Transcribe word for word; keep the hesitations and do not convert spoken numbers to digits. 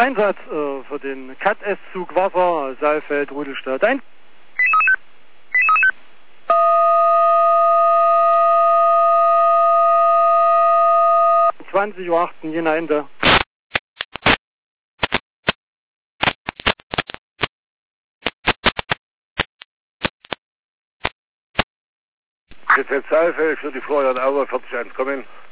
Einsatz äh, für den Cat S-Zug Wasser, Saalfeld, Rudolstadt. Ein zwanzig Uhr acht, Jena Ende. Jetzt Saalfeld für die Florian Auer, vierzig eins, komm hin.